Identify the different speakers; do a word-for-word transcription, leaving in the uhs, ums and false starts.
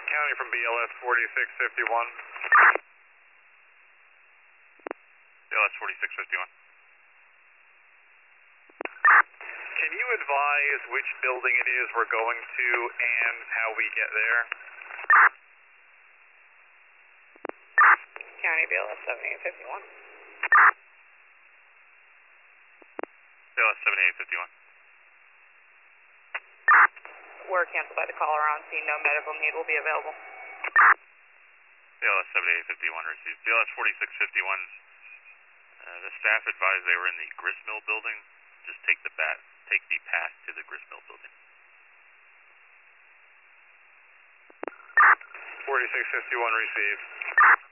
Speaker 1: County from B L S forty-six fifty-one. B L S forty-six fifty-one. Can you advise which building it is we're going to and how we get there?
Speaker 2: County B L S seventy-eight fifty-one.
Speaker 1: B L S seventy-eight fifty-one.
Speaker 2: We're canceled by the caller on scene. No medical need will be available.
Speaker 1: B L S seventy-eight fifty-one received. B L S forty-six fifty-one, uh, the staff advised they were in the gristmill building. Just take the bat, take the path to the gristmill building. forty-six fifty-one received.